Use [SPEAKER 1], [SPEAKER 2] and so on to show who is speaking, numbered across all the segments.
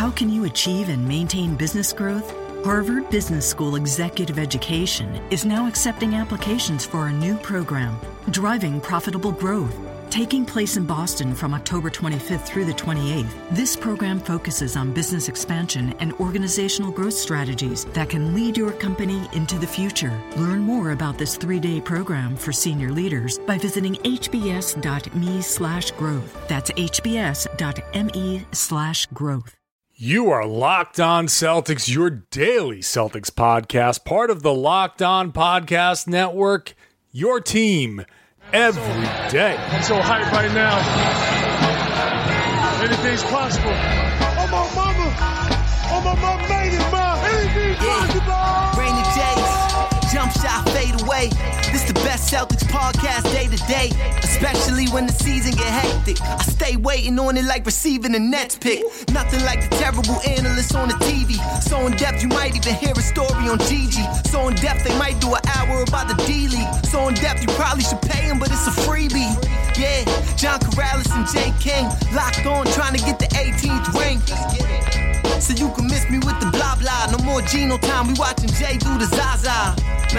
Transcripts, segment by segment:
[SPEAKER 1] How can you achieve and maintain business growth? Harvard Business School Executive Education is now accepting applications for a new program, Driving Profitable Growth. Taking place in Boston from October 25th through the 28th, this program focuses on business expansion and organizational growth strategies that can lead your company into the future. Learn more about this 3-day program for senior leaders by visiting hbs.me/growth. That's hbs.me/growth.
[SPEAKER 2] You are Locked On Celtics, your daily Celtics podcast, part of the Locked On Podcast Network, your team every day.
[SPEAKER 3] I'm so hyped right now. Anything's possible. Oh, my mama made it, ma. Anything's possible.
[SPEAKER 4] Rainy days, jump shot, fade away. This the best Celtics podcast day to day, especially when the season get hectic. I stay waiting on it like receiving a Nets pick. Nothing like the terrible analysts on the TV. So in depth you might even hear a story on Gigi. So in depth they might do an hour about the D-League. So in depth you probably should pay him, but it's a freebie. Yeah, John Corrales and Jay King locked on trying to get the 18th ring. So you can miss me with the blah blah. No more Geno time, we watching Jay do the Zaza.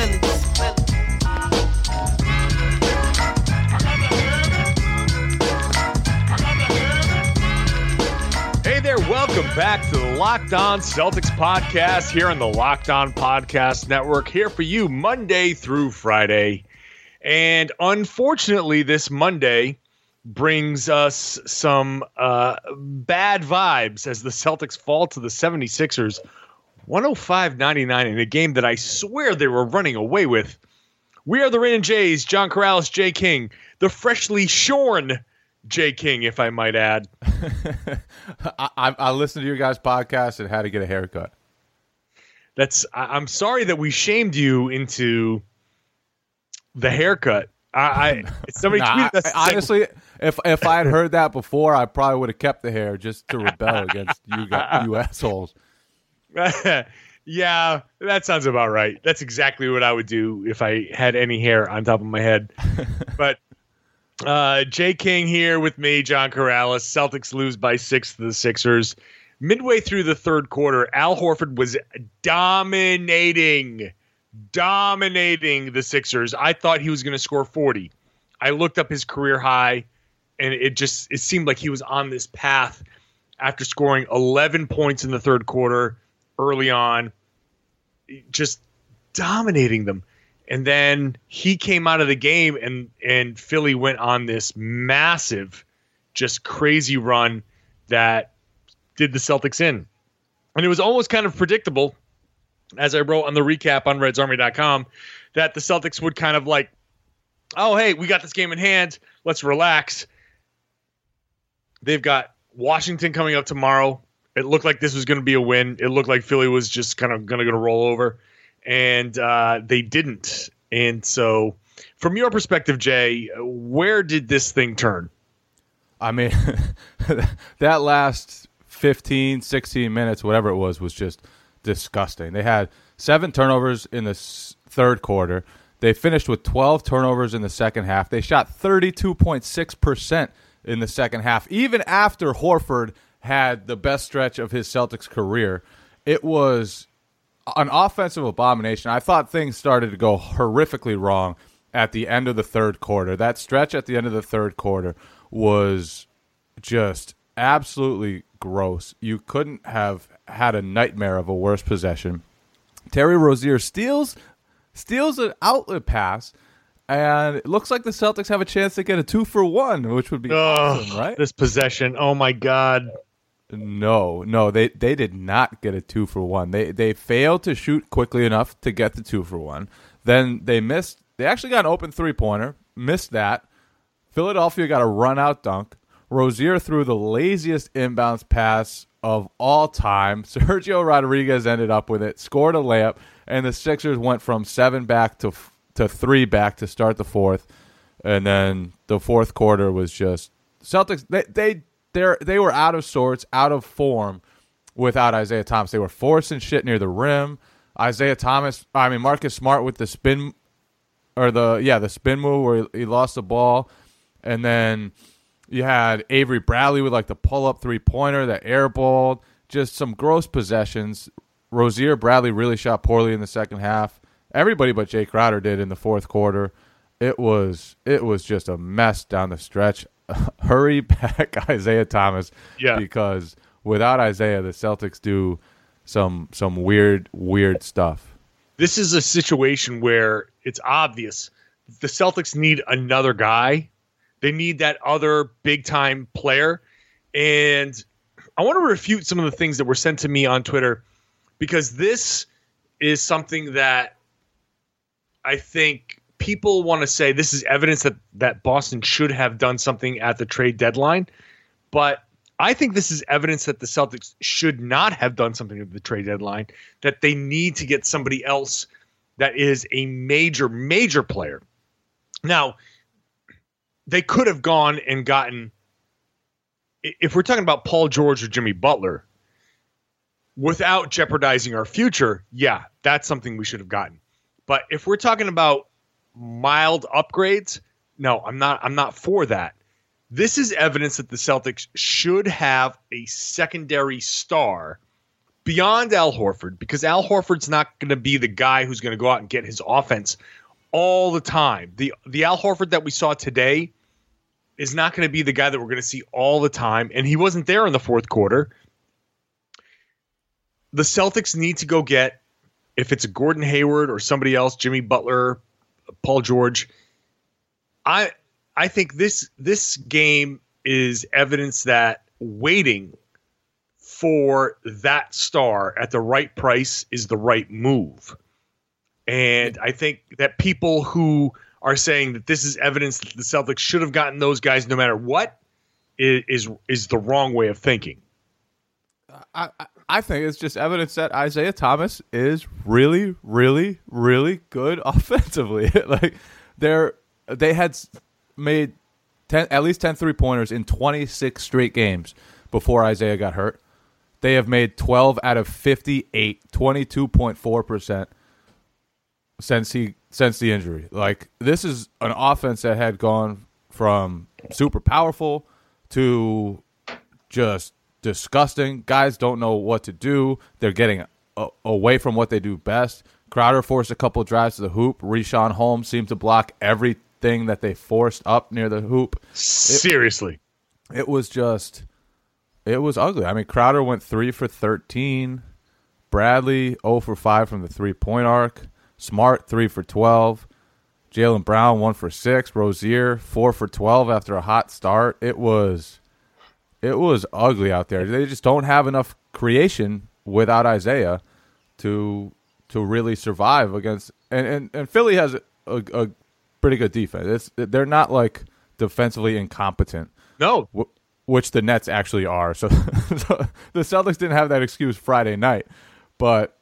[SPEAKER 2] Hey there, welcome back to the Locked On Celtics podcast here on the Locked On Podcast Network, here for you Monday through Friday. And unfortunately, this Monday brings us some bad vibes as the Celtics fall to the 76ers 105-99 in a game that I swear they were running away with. We are the Rain and Jays, John Corrales, Jay King, the freshly shorn Jay King, if I might add.
[SPEAKER 5] I listened to your guys' podcast and had to get a haircut.
[SPEAKER 2] I'm sorry that we shamed you into the haircut. Somebody tweeted us.
[SPEAKER 5] Honestly, if I had heard that before, I probably would have kept the hair just to rebel against you assholes.
[SPEAKER 2] Yeah, that sounds about right. That's exactly what I would do if I had any hair on top of my head. But Jay King here with me, John Corrales. Celtics lose by 6 to the Sixers. Midway through the third quarter, Al Horford was dominating the Sixers. I thought he was going to score 40. I looked up his career high, and it seemed like he was on this path after scoring 11 points in the third quarter early on, just dominating them. And then he came out of the game, and Philly went on this massive, just crazy run that did the Celtics in. And it was almost kind of predictable, as I wrote on the recap on RedsArmy.com, that the Celtics would kind of like, oh, hey, we got this game in hand. Let's relax. They've got Washington coming up tomorrow. It looked like this was going to be a win. It looked like Philly was just kind of going to roll over, and they didn't. And so from your perspective, Jay, where did this thing turn?
[SPEAKER 5] I mean, that last 15, 16 minutes, whatever it was just disgusting. They had 7 turnovers in the third quarter. They finished with 12 turnovers in the second half. They shot 32.6% in the second half, even after Horford had the best stretch of his Celtics career. It was an offensive abomination. I thought things started to go horrifically wrong at the end of the third quarter. That stretch at the end of the third quarter was just absolutely gross. You couldn't have had a nightmare of a worse possession. Terry Rozier steals an outlet pass, and it looks like the Celtics have a chance to get a 2-for-1, which would be awesome, right?
[SPEAKER 2] This possession, oh my God.
[SPEAKER 5] No, they did not get a 2-for-1. They failed to shoot quickly enough to get the 2-for-1. Then they missed. They actually got an open 3-pointer, missed that. Philadelphia got a run-out dunk. Rozier threw the laziest inbounds pass of all time. Sergio Rodriguez ended up with it, scored a layup, and the Sixers went from 7 back to 3 back to start the fourth. And then the fourth quarter was just Celtics. They were out of sorts, out of form without Isaiah Thomas. They were forcing shit near the rim. Marcus Smart with the spin, or the spin move where he lost the ball, and then you had Avery Bradley with like the pull-up 3-pointer that airballed. just some gross possessions. Rozier, Bradley really shot poorly in the second half. Everybody but Jay Crowder did in the fourth quarter. It was just a mess down the stretch. Hurry back Isaiah Thomas, because without Isaiah, the Celtics do some weird stuff.
[SPEAKER 2] This is a situation where it's obvious the Celtics need another guy. They need that other big-time player. And I want to refute some of the things that were sent to me on Twitter, because this is something that I think people want to say this is evidence that Boston should have done something at the trade deadline. But I think this is evidence that the Celtics should not have done something at the trade deadline, that they need to get somebody else that is a major, major player. Now, they could have gone and gotten, if we're talking about Paul George or Jimmy Butler, without jeopardizing our future, that's something we should have gotten. But if we're talking about mild upgrades, no, I'm not for that. This is evidence that the Celtics should have a secondary star beyond Al Horford, because Al Horford's not going to be the guy who's going to go out and get his offense all the time. The Al Horford that we saw today is not going to be the guy that we're going to see all the time, and he wasn't there in the fourth quarter. The Celtics need to go get, if it's a Gordon Hayward or somebody else, Jimmy Butler, Paul George. I think this game is evidence that waiting for that star at the right price is the right move. And I think that people who are saying that this is evidence that the Celtics should have gotten those guys no matter what is the wrong way of thinking.
[SPEAKER 5] I think it's just evidence that Isaiah Thomas is really, really, really good offensively. Like they had made at least 10 3-pointers in 26 straight games before Isaiah got hurt. They have made 12 out of 58, 22.4% since the injury. Like, this is an offense that had gone from super powerful to just disgusting. Guys don't know what to do. They're getting away from what they do best. Crowder forced a couple drives to the hoop. Richaun Holmes seemed to block everything that they forced up near the hoop.
[SPEAKER 2] Seriously.
[SPEAKER 5] It was ugly. I mean, Crowder went 3 for 13. Bradley 0 for 5 from the 3-point arc. Smart 3 for 12. Jaylen Brown 1 for 6. Rozier 4 for 12 after a hot start. It was ugly out there. They just don't have enough creation without Isaiah to really survive against. And Philly has a pretty good defense. They're not like defensively incompetent.
[SPEAKER 2] No.
[SPEAKER 5] Which the Nets actually are. So the Celtics didn't have that excuse Friday night. But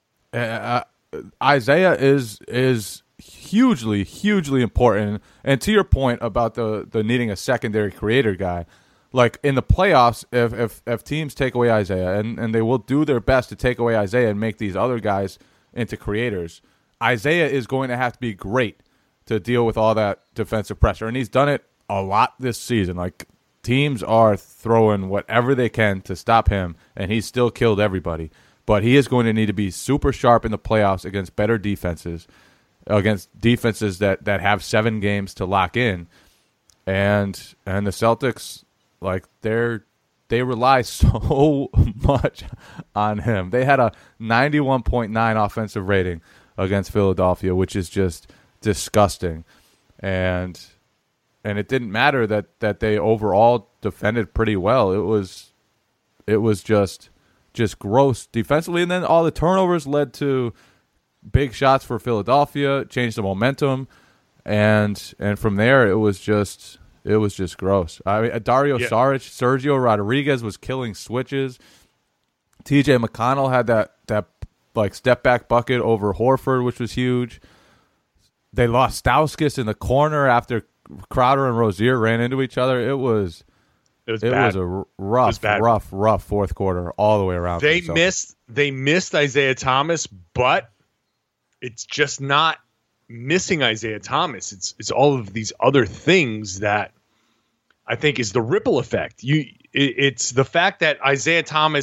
[SPEAKER 5] Isaiah is hugely, hugely important. And to your point about the needing a secondary creator guy, like in the playoffs, if teams take away Isaiah, and they will do their best to take away Isaiah and make these other guys into creators, Isaiah is going to have to be great to deal with all that defensive pressure. And he's done it a lot this season. Like, teams are throwing whatever they can to stop him, and he's still killed everybody. But he is going to need to be super sharp in the playoffs against better defenses, against defenses that have 7 games to lock in. And the Celtics, like, they rely so much on him. They had a 91.9 offensive rating against Philadelphia, which is just disgusting. And it didn't matter that they overall defended pretty well. It was just gross defensively, and then all the turnovers led to big shots for Philadelphia, changed the momentum, and from there it was just gross. I mean, Dario Saric, Sergio Rodriguez was killing switches. TJ McConnell had that like step back bucket over Horford, which was huge. They lost Stauskas in the corner after Crowder and Rozier ran into each other. It was a rough fourth quarter all the way around.
[SPEAKER 2] They missed Isaiah Thomas, but it's just not missing Isaiah Thomas. It's all of these other things that I think is the ripple effect. It's the fact that Isaiah Thomas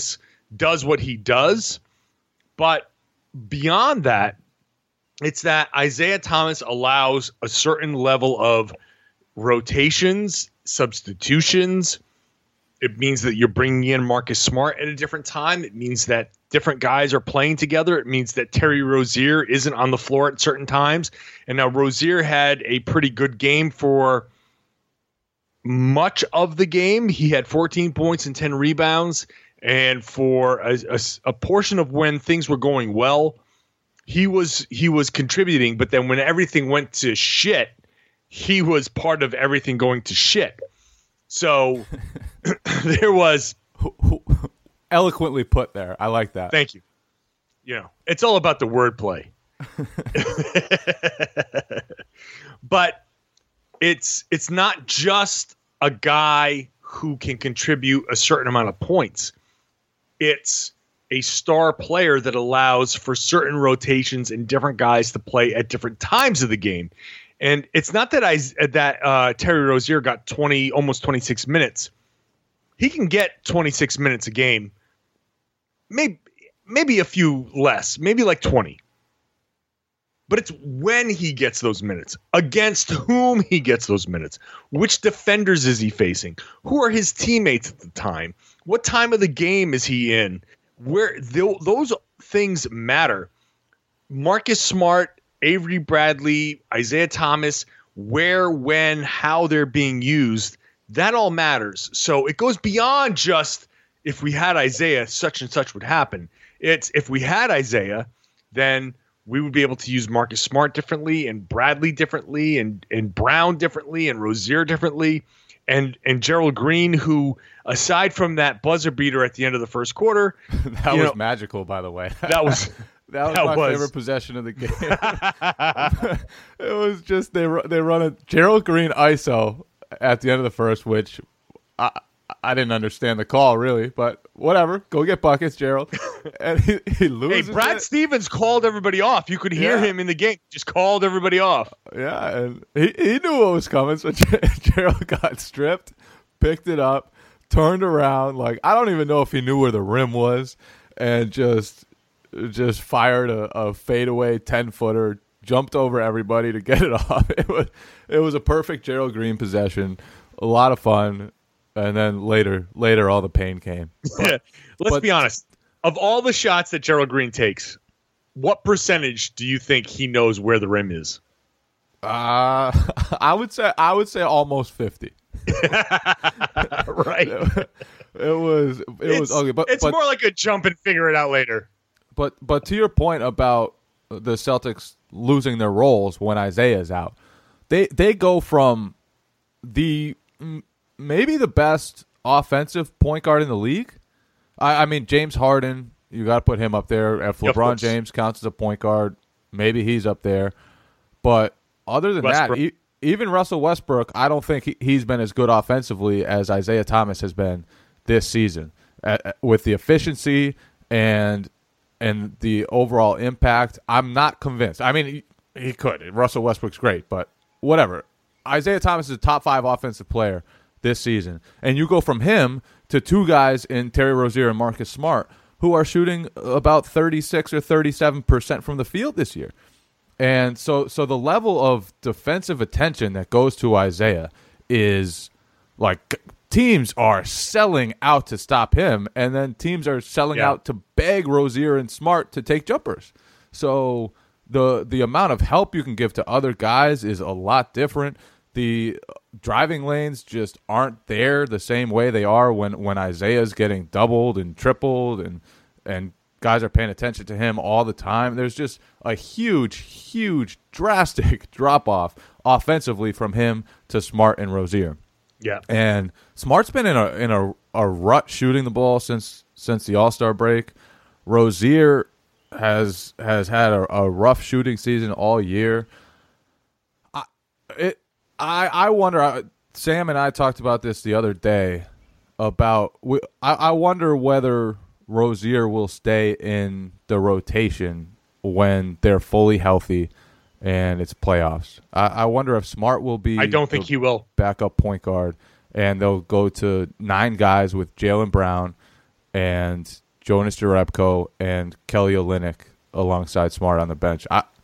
[SPEAKER 2] does what he does. But beyond that, it's that Isaiah Thomas allows a certain level of rotations, substitutions. It means that you're bringing in Marcus Smart at a different time. It means that different guys are playing together. It means that Terry Rozier isn't on the floor at certain times. And now Rozier had a pretty good game for much of the game. He had 14 points and 10 rebounds. And for a portion of when things were going well, he was contributing. But then when everything went to shit, he was part of everything going to shit. So there was
[SPEAKER 5] eloquently put there. I like that.
[SPEAKER 2] Thank you. It's all about the wordplay. But it's not just a guy who can contribute a certain amount of points. It's a star player that allows for certain rotations and different guys to play at different times of the game. And it's not that Terry Rozier got almost 26 minutes. He can get 26 minutes a game, maybe a few less, maybe like 20. But it's when he gets those minutes, against whom he gets those minutes, which defenders is he facing, who are his teammates at the time, what time of the game is he in, where those things matter. Marcus Smart, Avery Bradley, Isaiah Thomas, where, when, how they're being used, that all matters. So it goes beyond just if we had Isaiah, such and such would happen. It's if we had Isaiah, then we would be able to use Marcus Smart differently and Bradley differently and Brown differently and Rozier differently and Gerald Green, who, aside from that buzzer beater at the end of the first quarter.
[SPEAKER 5] That was magical, by the way.
[SPEAKER 2] That was
[SPEAKER 5] my favorite possession of the game. It was just they run a Gerald Green ISO at the end of the first, which I didn't understand the call really, but whatever. Go get buckets, Gerald. And he loses.
[SPEAKER 2] Hey, Brad Stevens called everybody off. You could hear him in the game. Just called everybody off.
[SPEAKER 5] Yeah, and he knew what was coming. So Gerald got stripped, picked it up, turned around. Like I don't even know if he knew where the rim was, and just fired a fadeaway 10-footer, jumped over everybody to get it off. It was a perfect Gerald Green possession, a lot of fun, and then later all the pain came. But,
[SPEAKER 2] Let's be honest. Of all the shots that Gerald Green takes, what percentage do you think he knows where the rim is?
[SPEAKER 5] I would say almost 50.
[SPEAKER 2] Right.
[SPEAKER 5] It was ugly, but
[SPEAKER 2] it's more like a jump and figure it out later.
[SPEAKER 5] But to your point about the Celtics losing their roles when Isaiah's out, they go from maybe the best offensive point guard in the league. I mean, James Harden, you got to put him up there. If LeBron James counts as a point guard, maybe he's up there. But other than that, even Russell Westbrook, I don't think he's been as good offensively as Isaiah Thomas has been this season with the efficiency and the overall impact. I'm not convinced. I mean, he could. Russell Westbrook's great, but whatever. Isaiah Thomas is a top 5 offensive player this season. And you go from him to two guys in Terry Rozier and Marcus Smart who are shooting about 36 or 37% from the field this year. And so the level of defensive attention that goes to Isaiah is like teams are selling out to stop him, and then teams are selling out to beg Rozier and Smart to take jumpers. So the amount of help you can give to other guys is a lot different. The driving lanes just aren't there the same way they are when Isaiah's getting doubled and tripled and guys are paying attention to him all the time. There's just a huge, drastic drop-off offensively from him to Smart and Rozier.
[SPEAKER 2] Yeah.
[SPEAKER 5] And Smart's been in a rut shooting the ball since the All-Star break. Rozier has had a rough shooting season all year. I wonder, Sam and I talked about this the other day about I wonder whether Rozier will stay in the rotation when they're fully healthy and it's playoffs. I wonder if Smart will be.
[SPEAKER 2] I don't think he will.
[SPEAKER 5] Backup point guard, and they'll go to 9 guys with Jaylen Brown and Jonas Jerebko, and Kelly Olynyk alongside Smart on the bench.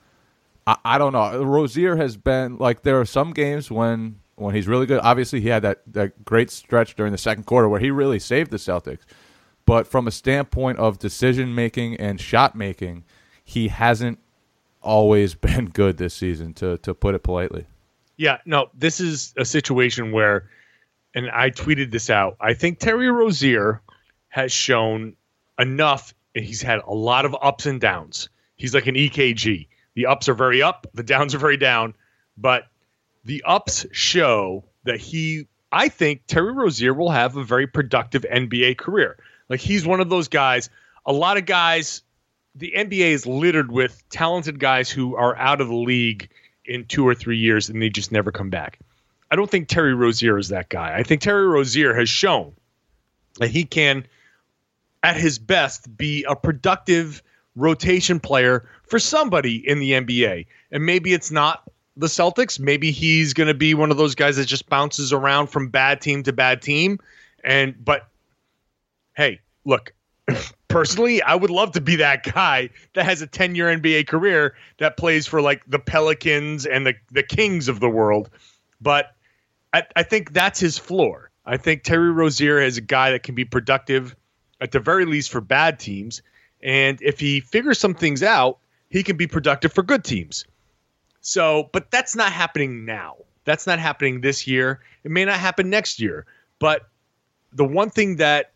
[SPEAKER 5] I don't know. Rozier has been like, there are some games when he's really good. Obviously, he had that great stretch during the second quarter where he really saved the Celtics. But from a standpoint of decision making and shot making, he hasn't always been good this season, to put it politely.
[SPEAKER 2] Yeah, no, this is a situation where, and I tweeted this out, I think Terry Rozier has shown enough. He's had a lot of ups and downs. He's like an EKG. The ups are very up, the downs are very down, but the ups show that I think Terry Rozier will have a very productive NBA career. Like, he's one of those guys, a lot of guys, the NBA is littered with talented guys who are out of the league in 2 or 3 years and they just never come back. I don't think Terry Rozier is that guy. I think Terry Rozier has shown that he can, at his best, be a productive rotation player for somebody in the NBA. And maybe it's not the Celtics. Maybe he's going to be one of those guys that just bounces around from bad team to bad team. But hey, look, personally, I would love to be that guy that has a 10-year NBA career that plays for like the Pelicans and the Kings of the world. But I think that's his floor. I think Terry Rozier is a guy that can be productive at the very least for bad teams. And if he figures some things out, he can be productive for good teams. So, but that's not happening now. That's not happening this year. It may not happen next year. But the one thing that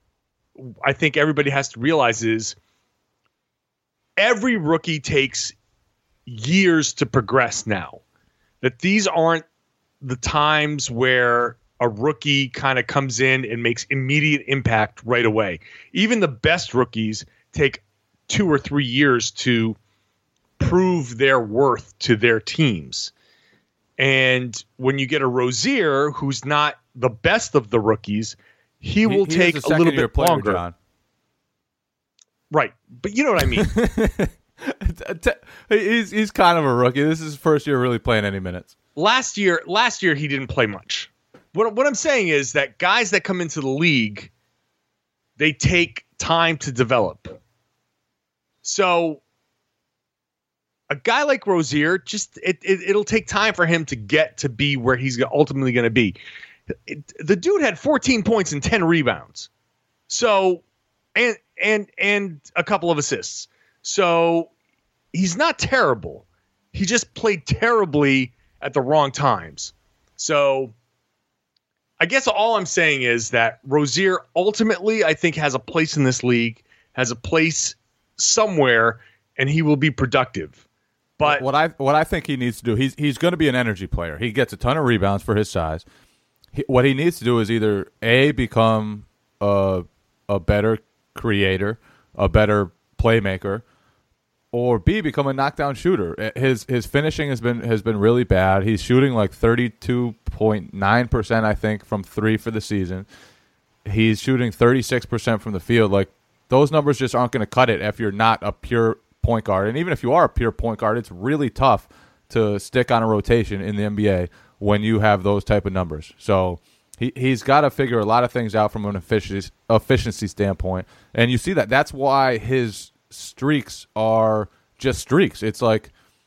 [SPEAKER 2] I think everybody has to realize is every rookie takes years to progress now. That these aren't the times where a rookie kind of comes in and makes immediate impact right away. Even the best rookies take 2 or 3 years to prove their worth to their teams. And when you get a Rozier, who's not the best of the rookies, he will take a little bit longer. John. Right. But you know what I mean.
[SPEAKER 5] He's kind of a rookie. This is his first year really playing any minutes.
[SPEAKER 2] Last year he didn't play much. What I'm saying is that guys that come into the league, they take time to develop. So a guy like Rozier, just it'll take time for him to get to be where he's ultimately going to be. The dude had 14 points and 10 rebounds. So and a couple of assists. So he's not terrible. He just played terribly at the wrong times. So I guess all I'm saying is that Rozier ultimately, I think, has a place in this league, has a place somewhere, and he will be productive. But
[SPEAKER 5] what I think he needs to do, he's going to be an energy player. He gets a ton of rebounds for his size. What he needs to do is either A, become a better creator, a better playmaker, or B, become a knockdown shooter. His finishing has been really bad. He's shooting like 32.9%, I think, from three for the season. He's shooting 36% from the field. Like, those numbers just aren't going to cut it if you're not a pure point guard. And even if you are a pure point guard, it's really tough to stick on a rotation in the NBA when you have those type of numbers. So he's got to figure a lot of things out from an efficiency standpoint. And you see that. That's why his streaks are just streaks. It's like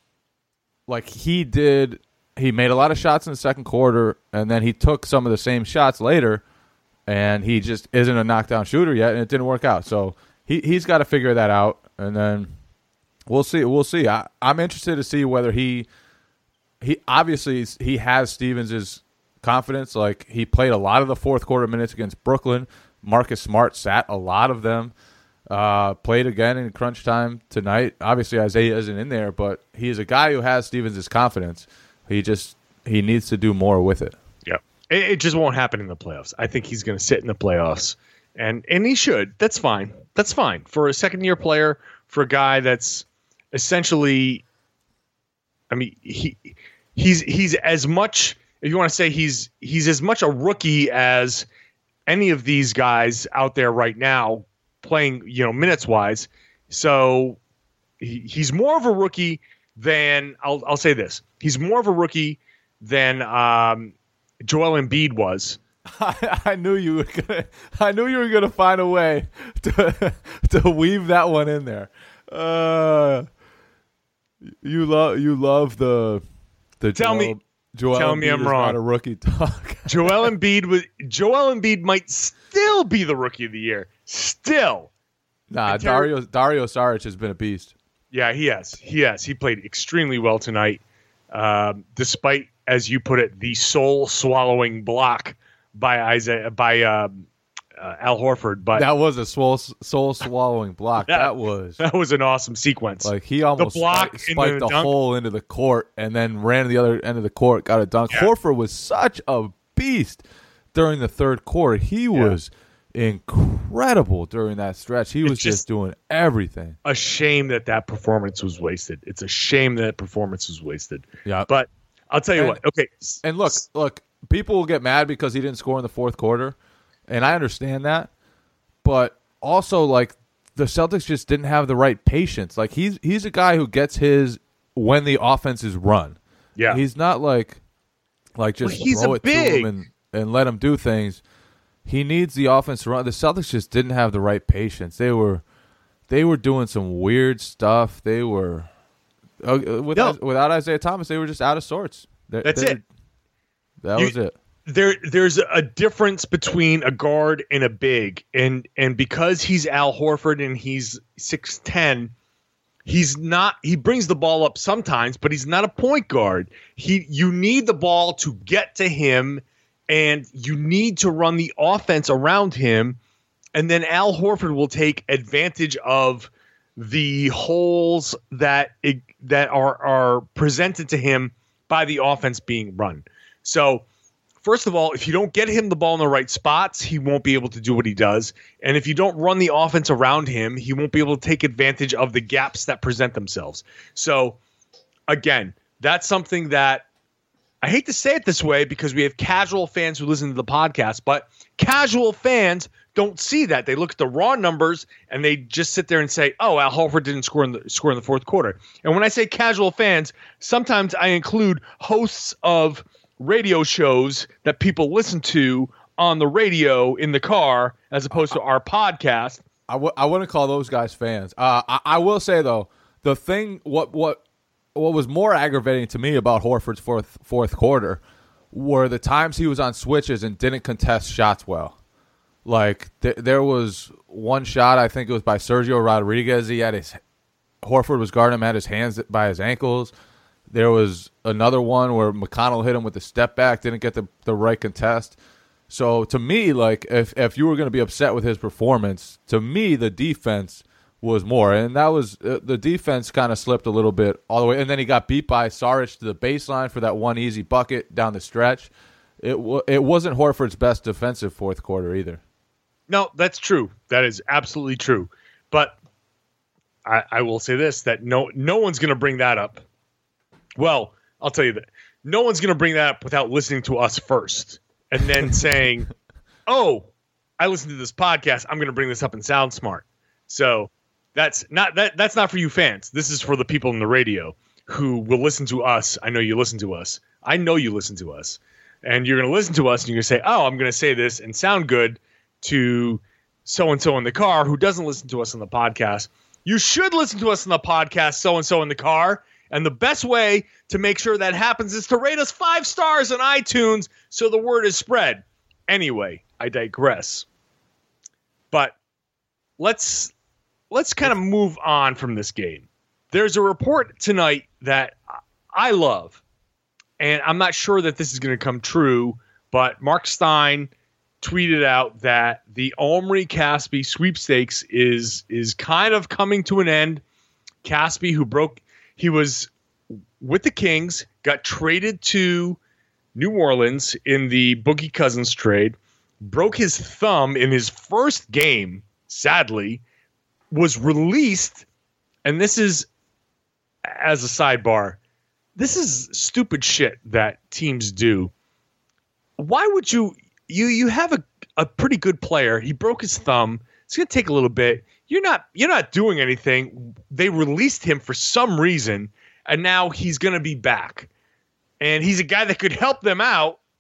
[SPEAKER 5] he made a lot of shots in the second quarter, and then he took some of the same shots later, and he just isn't a knockdown shooter yet, and it didn't work out. So he's got to figure that out, and then we'll see. I'm interested to see whether he obviously he has Stevens' confidence. Like, he played a lot of the fourth quarter minutes against Brooklyn. Marcus Smart sat a lot of them. Played again in crunch time tonight. Obviously, Isaiah isn't in there, but he's a guy who has Stevens' confidence. He needs to do more with it.
[SPEAKER 2] Yeah, it just won't happen in the playoffs. I think he's going to sit in the playoffs, and he should. That's fine. That's fine for a second-year player, for a guy that's essentially. I mean, he's as much. If you want to say he's as much a rookie as any of these guys out there right now, playing, minutes wise. So he's more of a rookie than I'll say this. He's more of a rookie than Joel Embiid was
[SPEAKER 5] I knew you were gonna find a way to weave that one in there. You love the
[SPEAKER 2] Tell me I'm wrong.
[SPEAKER 5] Not a rookie talk.
[SPEAKER 2] Joel Embiid might still be the rookie of the year. Still.
[SPEAKER 5] Nah, Dario Saric has been a beast.
[SPEAKER 2] Yeah, he has. He played extremely well tonight, despite, as you put it, the soul-swallowing block by Al Horford. But
[SPEAKER 5] that was a soul-swallowing block. That was
[SPEAKER 2] an awesome sequence.
[SPEAKER 5] Like he almost spiked the hole into the court and then ran to the other end of the court, got a dunk. Yeah. Horford was such a beast during the third quarter. He was incredible during that stretch. He was just doing everything.
[SPEAKER 2] A shame that performance was wasted. It's a shame that performance was wasted.
[SPEAKER 5] Yeah.
[SPEAKER 2] But I'll tell you what. Okay.
[SPEAKER 5] And look, people will get mad because he didn't score in the fourth quarter, and I understand that. But also, like, the Celtics just didn't have the right patience. Like, he's a guy who gets his when the offense is run.
[SPEAKER 2] Yeah.
[SPEAKER 5] He's not like just throw it to him and let him do things. He needs the offense to run. The Celtics just didn't have the right patience. They were doing some weird stuff. They were without Isaiah Thomas, they were just out of sorts.
[SPEAKER 2] That's it.
[SPEAKER 5] That was it.
[SPEAKER 2] There's a difference between a guard and a big, and because he's Al Horford and he's 6'10", he brings the ball up sometimes, but he's not a point guard. You need the ball to get to him, and you need to run the offense around him, and then Al Horford will take advantage of the holes that are presented to him by the offense being run. So, first of all, if you don't get him the ball in the right spots, he won't be able to do what he does. And if you don't run the offense around him, he won't be able to take advantage of the gaps that present themselves. So, again, that's something that I hate to say it this way because we have casual fans who listen to the podcast, but casual fans don't see that. They look at the raw numbers and they just sit there and say, "Oh, Al Horford didn't score in the fourth quarter." And when I say casual fans, sometimes I include hosts of radio shows that people listen to on the radio in the car as opposed to our podcast.
[SPEAKER 5] I wouldn't call those guys fans. I will say, though, the thing, what was more aggravating to me about Horford's fourth quarter were the times he was on switches and didn't contest shots well. Like, there was one shot, I think it was by Sergio Rodriguez. Horford was guarding him, had his hands by his ankles. There was another one where McConnell hit him with a step back, didn't get the right contest. So to me, like, if you were going to be upset with his performance, to me the defense was more, and that was the defense kind of slipped a little bit all the way, and then he got beat by Saric to the baseline for that one easy bucket down the stretch. It wasn't Horford's best defensive fourth quarter either.
[SPEAKER 2] No, that's true. That is absolutely true. But I will say this, that no one's going to bring that up. Well, I'll tell you that no one's going to bring that up without listening to us first and then saying, "Oh, I listened to this podcast. I'm going to bring this up and sound smart." So that's not for you fans. This is for the people in the radio who will listen to us. I know you listen to us. I know you listen to us. And you're going to listen to us and you're going to say, "Oh, I'm going to say this and sound good to so-and-so in the car who doesn't listen to us on the podcast." You should listen to us on the podcast, so-and-so in the car. And the best way to make sure that happens is to rate us 5 stars on iTunes so the word is spread. Anyway, I digress. But let's kind of move on from this game. There's a report tonight that I love, and I'm not sure that this is going to come true, but Mark Stein tweeted out that the Omri Caspi sweepstakes is kind of coming to an end. Caspi, he was with the Kings, got traded to New Orleans in the Boogie Cousins trade, broke his thumb in his first game, sadly, was released, and this is, as a sidebar, this is stupid shit that teams do. Why would you have a pretty good player, he broke his thumb, it's going to take a little bit, you're not doing anything, they released him for some reason, and now he's going to be back. And he's a guy that could help them out,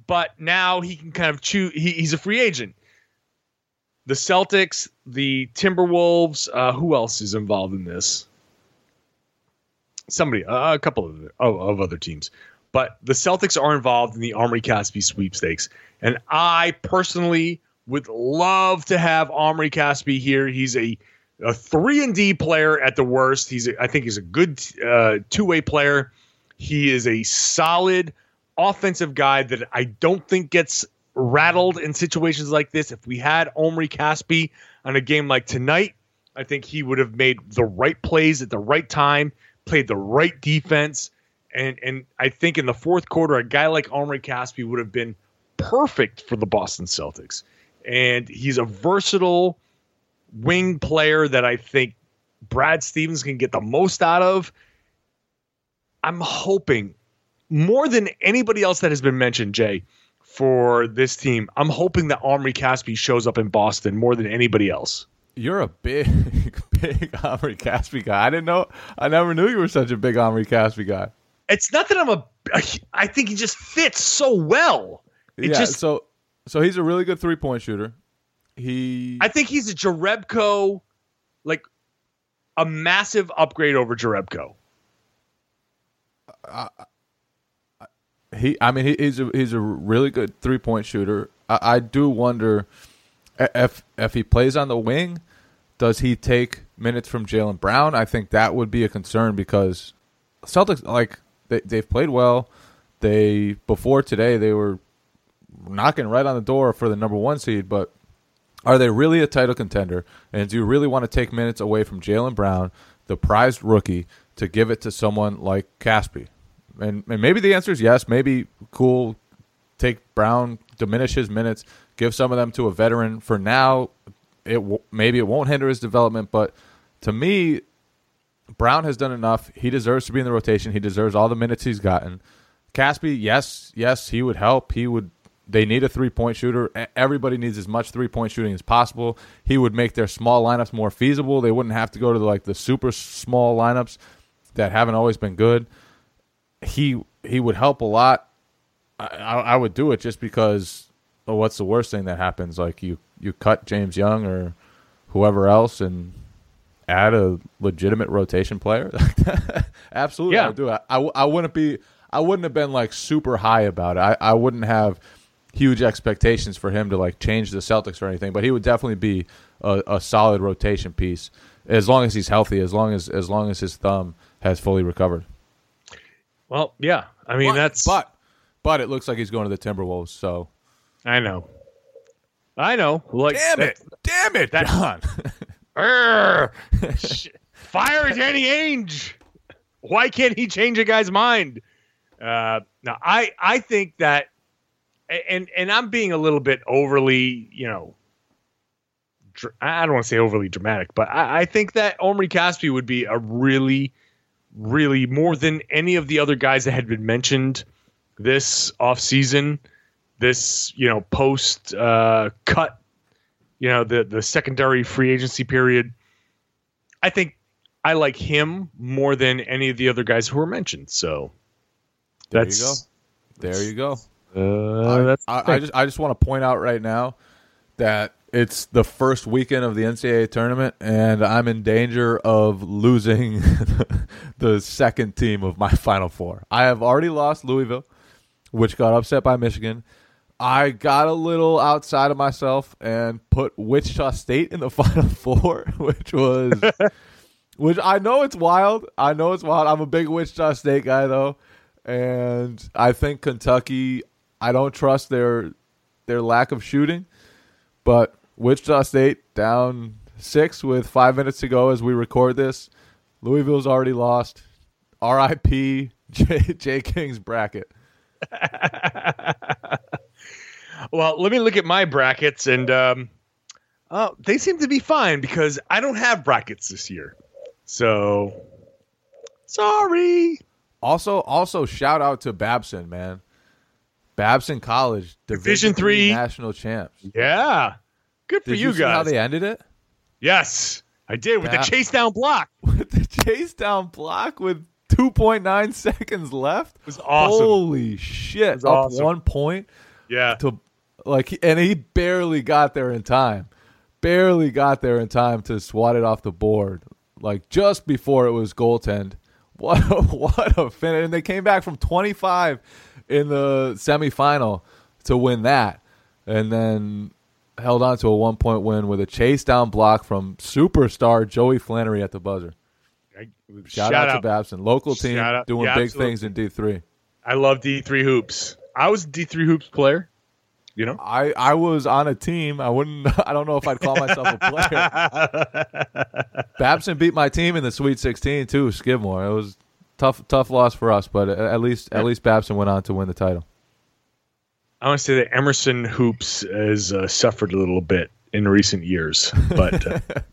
[SPEAKER 2] but now he can kind of choose. He's a free agent. The Celtics, the Timberwolves, who else is involved in this? Somebody, a couple of other teams. But the Celtics are involved in the Omri Caspi sweepstakes. And I personally would love to have Omri Caspi here. He's a 3-and-D player at the worst. I think he's a good two-way player. He is a solid offensive guy that I don't think gets rattled in situations like this. If we had Omri Caspi on a game like tonight, I think he would have made the right plays at the right time, played the right defense. And I think in the fourth quarter, a guy like Omri Caspi would have been perfect for the Boston Celtics. And he's a versatile wing player that I think Brad Stevens can get the most out of. I'm hoping, more than anybody else that has been mentioned, Jay, for this team, I'm hoping that Omri Caspi shows up in Boston more than anybody else.
[SPEAKER 5] You're a big Omri Caspi guy. I never knew you were such a big Omri Caspi guy.
[SPEAKER 2] It's not that I think he just fits so well.
[SPEAKER 5] So he's a really good 3-point shooter.
[SPEAKER 2] I think he's a Jerebko, like a massive upgrade over Jerebko.
[SPEAKER 5] He's a really good 3-point shooter. I do wonder if he plays on the wing, does he take minutes from Jaylen Brown? I think that would be a concern because Celtics, like, they've played well. Before today they were knocking right on the door for the number 1 seed, but are they really a title contender? And do you really want to take minutes away from Jaylen Brown, the prized rookie, to give it to someone like Caspi? And maybe the answer is yes. Maybe cool, take Brown, diminish his minutes, give some of them to a veteran. For now, maybe it won't hinder his development, but to me, Brown has done enough. He deserves to be in the rotation. He deserves all the minutes he's gotten. Caspi, yes, he would help. They need a 3-point shooter. Everybody needs as much 3-point shooting as possible. He would make their small lineups more feasible. They wouldn't have to go to the super small lineups that haven't always been good. He would help a lot. I would do it just because what's the worst thing that happens? Like you cut James Young or whoever else and add a legitimate rotation player. Absolutely,
[SPEAKER 2] yeah.
[SPEAKER 5] I would do it. I wouldn't have been like super high about it. I wouldn't have huge expectations for him to like change the Celtics or anything, but he would definitely be a solid rotation piece as long as he's healthy, as long as his thumb has fully recovered.
[SPEAKER 2] Well, yeah. I mean,
[SPEAKER 5] but it looks like he's going to the Timberwolves, so
[SPEAKER 2] I know. Like,
[SPEAKER 5] damn it, John.
[SPEAKER 2] Fire Danny Ainge. Why can't he change a guy's mind? Now, I think that, and I'm being a little bit overly, I don't want to say overly dramatic, but I think that Omri Caspi would be a really, really, more than any of the other guys that had been mentioned this offseason, this, post cut, the secondary free agency period. I think I like him more than any of the other guys who were mentioned. So
[SPEAKER 5] there you go. I just want to point out right now that it's the first weekend of the NCAA tournament, and I'm in danger of losing the second team of my Final Four. I have already lost Louisville, which got upset by Michigan. I got a little outside of myself and put Wichita State in the Final Four, which I know it's wild. I'm a big Wichita State guy, though. And I think Kentucky, I don't trust their lack of shooting. But Wichita State down 6 with 5 minutes to go as we record this. Louisville's already lost. R.I.P. J. King's bracket.
[SPEAKER 2] Well, let me look at my brackets, and they seem to be fine because I don't have brackets this year. So, sorry.
[SPEAKER 5] Also, shout out to Babson, man. Babson College,
[SPEAKER 2] Division III
[SPEAKER 5] national champs.
[SPEAKER 2] Yeah, good for
[SPEAKER 5] Did
[SPEAKER 2] you
[SPEAKER 5] see
[SPEAKER 2] guys.
[SPEAKER 5] How they ended it?
[SPEAKER 2] Yes, I did with the chase down block.
[SPEAKER 5] With the chase down block with 2.9 seconds left.
[SPEAKER 2] It was awesome.
[SPEAKER 5] Holy shit!
[SPEAKER 2] It was
[SPEAKER 5] up
[SPEAKER 2] awesome.
[SPEAKER 5] 1 point.
[SPEAKER 2] Yeah.
[SPEAKER 5] And he barely got there in time. Barely got there in time to swat it off the board. Like just before it was goaltend. What a finish. And they came back from 25 in the semifinal to win that. And then held on to a 1-point win with a chase down block from superstar Joey Flannery at the buzzer. Shout out to Babson. Local team doing big things in D3.
[SPEAKER 2] I love D3 hoops. I was a D3 hoops player. You know,
[SPEAKER 5] I was on a team. I don't know if I'd call myself a player. Babson beat my team in the Sweet 16 too. Skidmore. It was tough loss for us, but at least Babson went on to win the title.
[SPEAKER 2] I want to say that Emerson hoops has suffered a little bit in recent years, but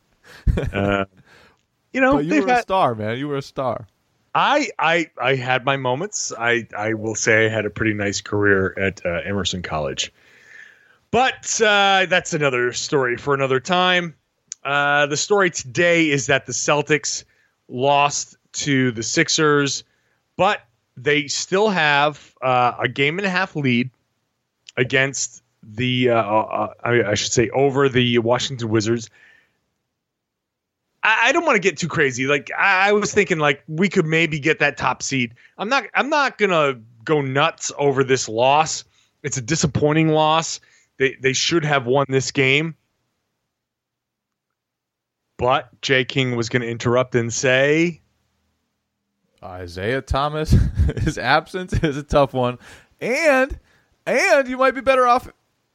[SPEAKER 2] you know,
[SPEAKER 5] but you were a star, man. You were a star.
[SPEAKER 2] I had my moments. I will say I had a pretty nice career at Emerson College. But that's another story for another time. The story today is that the Celtics lost to the Sixers, but they still have a 1.5 game lead against the I should say over the Washington Wizards. I don't want to get too crazy. Like I was thinking, like we could maybe get that top seed. I'm not gonna go nuts over this loss. It's a disappointing loss. They should have won this game. But Jay King was going to interrupt and say,
[SPEAKER 5] Isaiah Thomas, his absence is a tough one, and you might be better off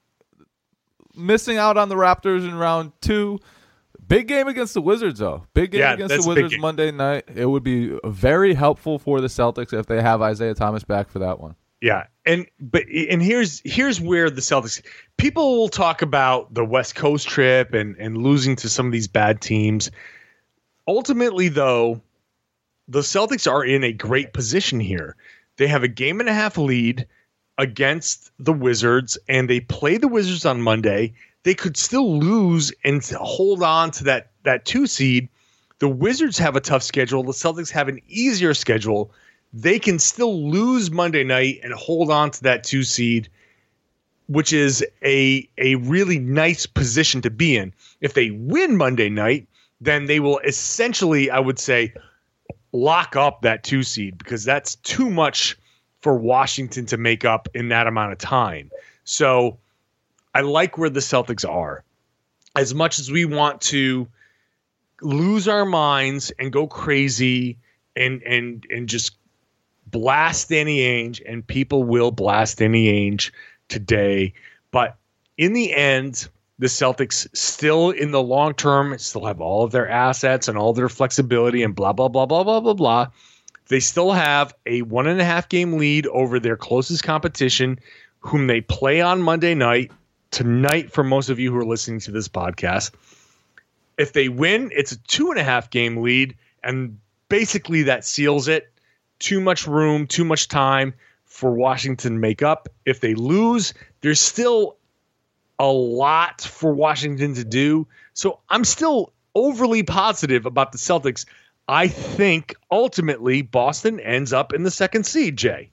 [SPEAKER 5] missing out on the Raptors in round 2. Big game against the Wizards, though. Big game against the Wizards Monday night. It would be very helpful for the Celtics if they have Isaiah Thomas back for that one.
[SPEAKER 2] Yeah, and here's where the Celtics people will talk about the West Coast trip and losing to some of these bad teams. Ultimately, though, the Celtics are in a great position here. They have a 1.5 game lead against the Wizards, and they play the Wizards on Monday. They could still lose and hold on to that 2 seed. The Wizards have a tough schedule. The Celtics have an easier schedule. They can still lose Monday night and hold on to that 2 seed, which is a really nice position to be in. If they win Monday night, then they will essentially, I would say, lock up that 2 seed because that's too much for Washington to make up in that amount of time. So I like where the Celtics are. As much as we want to lose our minds and go crazy and just blast Danny Ainge, and people will blast Danny Ainge today. But in the end, the Celtics still in the long term still have all of their assets and all their flexibility and blah, blah, blah, blah, blah, blah, blah. They still have a 1.5 game lead over their closest competition, whom they play on Monday night, tonight for most of you who are listening to this podcast. If they win, it's a 2.5 game lead, and basically that seals it. Too much room, too much time for Washington to make up. If they lose, there's still a lot for Washington to do. So I'm still overly positive about the Celtics. I think ultimately Boston ends up in the 2nd seed, Jay.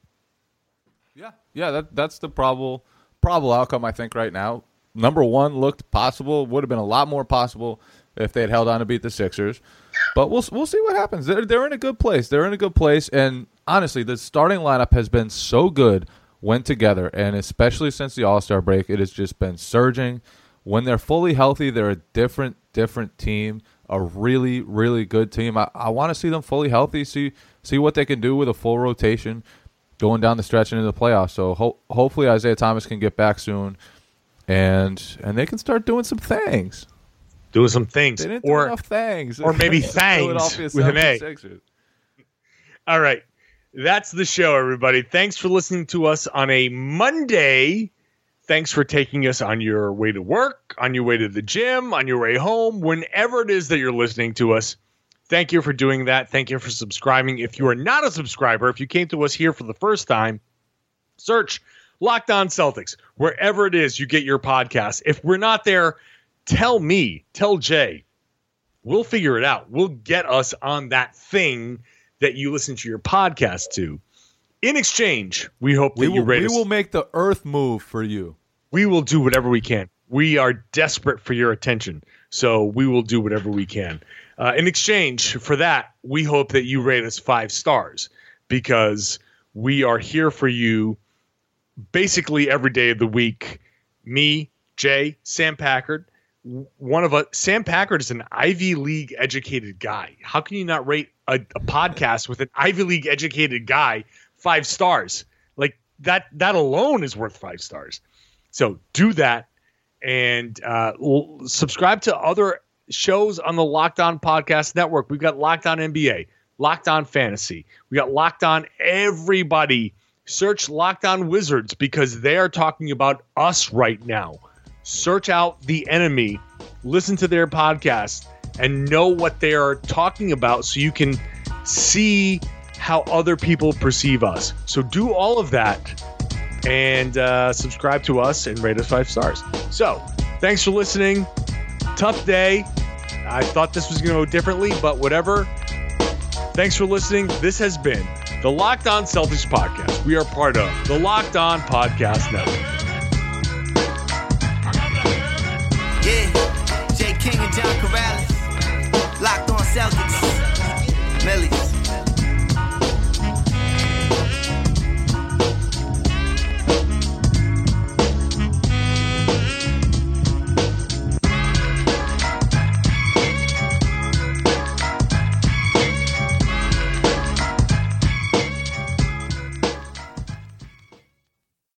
[SPEAKER 5] Yeah, that's the probable outcome, I think, right now. Number 1 looked possible, would have been a lot more possible if they had held on to beat the Sixers. But we'll see what happens. They're in a good place. And honestly, the starting lineup has been so good when together, and especially since the All-Star break, it has just been surging. When they're fully healthy, they're a different team, a really, really good team. I want to see them fully healthy, see what they can do with a full rotation going down the stretch into the playoffs. So hopefully Isaiah Thomas can get back soon, and they can start doing some things.
[SPEAKER 2] Doing some things.
[SPEAKER 5] They didn't do enough things.
[SPEAKER 2] Or maybe thangs with an A. All right. That's the show, everybody. Thanks for listening to us on a Monday. Thanks for taking us on your way to work, on your way to the gym, on your way home, whenever it is that you're listening to us. Thank you for doing that. Thank you for subscribing. If you are not a subscriber, if you came to us here for the first time, search Locked On Celtics, wherever it is you get your podcast. If we're not there, tell me, tell Jay. We'll figure it out. We'll get us on that thing that you listen to your podcast to. In exchange, we hope that you rate us.
[SPEAKER 5] We will make the earth move for you.
[SPEAKER 2] We will do whatever we can. We are desperate for your attention, so we will do whatever we can. In exchange for that, we hope that you rate us 5 stars because we are here for you basically every day of the week. Me, Jay, Sam Packard. One of us. Sam Packard is an Ivy League educated guy. How can you not rate a podcast with an Ivy League educated guy 5 stars? Like that alone is worth 5 stars. So do that and subscribe to other shows on the Locked On Podcast Network. We've got Locked On NBA, Locked On Fantasy. We got Locked On Everybody. Search Locked On Wizards because they are talking about us right now. Search out The Enemy, listen to their podcast, and know what they are talking about so you can see how other people perceive us. So do all of that and subscribe to us and rate us 5 stars. So thanks for listening. Tough day. I thought this was going to go differently, but whatever. Thanks for listening. This has been the Locked On Celtics podcast. We are part of the Locked On Podcast Network.
[SPEAKER 4] Yeah, Jay King and John Corrales, Locked On Celtics, Millies.